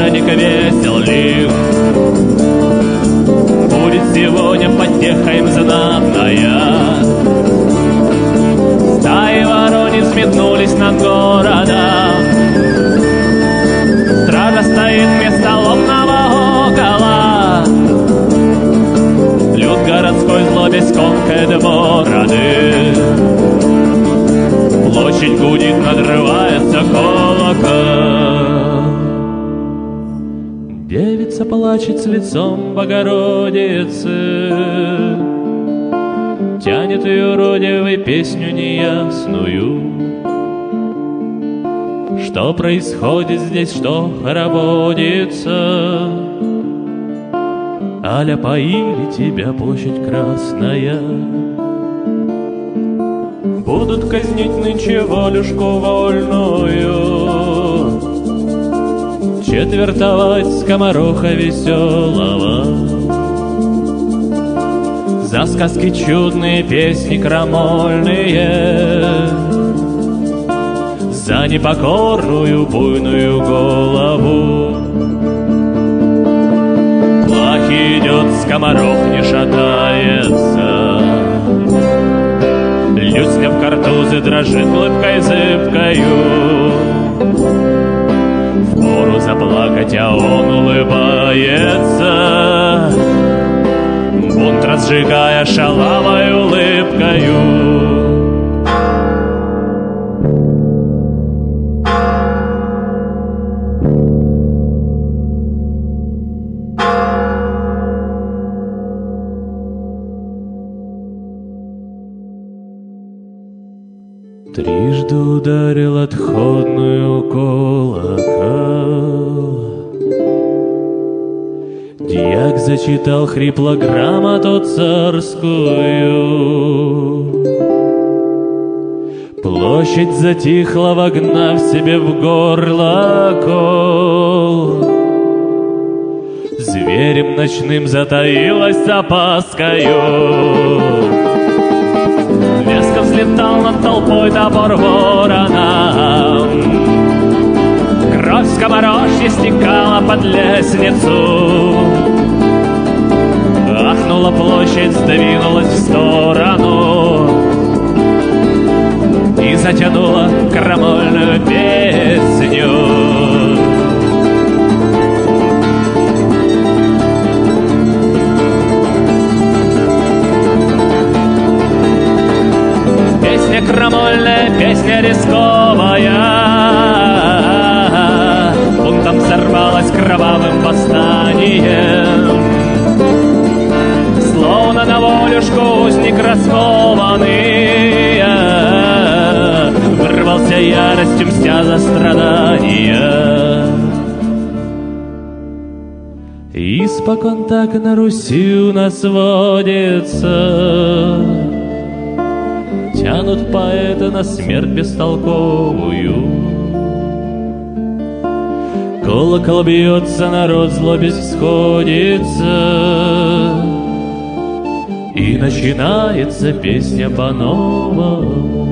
праздник весел лих. Будет сегодня потеха им знатная. Стаи воронец метнулись над городом. Стража стоит вместо ломного окола. Люд городской злобясь комкает бороды. Площадь гудит, надрывается колокол. Девица плачет с лицом Богородицы, тянет ее родивой песню неясную. Что происходит здесь, что хороводится? Аля, поили тебя площадь красная? Будут казнить нынче волюшку вольную, четвертовать скомороха веселого. За сказки чудные, песни крамольные, за непокорную буйную голову. Плахи идет, скоморох не шатается, Люська в картузе дрожит улыбкой зыбкою. Впору заплакать, а он улыбается, бунт разжигая шалавой улыбкою. Трижды ударил отходную колокол. Дьяк зачитал хрипло грамоту царскую. Площадь затихла, вогнав себе в горло кол. Зверем ночным затаилась с опаскою. Резко взлетал над толпой топор ворона. Кровь скоморожья стекала под лестницу. Ахнула площадь, сдвинулась в сторону и затянула крамольную песню. Песня крамольная, песня рисковая, бунтом сорвалась кровавым восстанием. Словно на волюшку узник раскованный, вырвался яростью, мстя за страдания. Испокон так на Руси у нас водится, тянут поэта на смерть бестолковую. Колокол бьется, народ злобясь сходится, и начинается песня по-новому.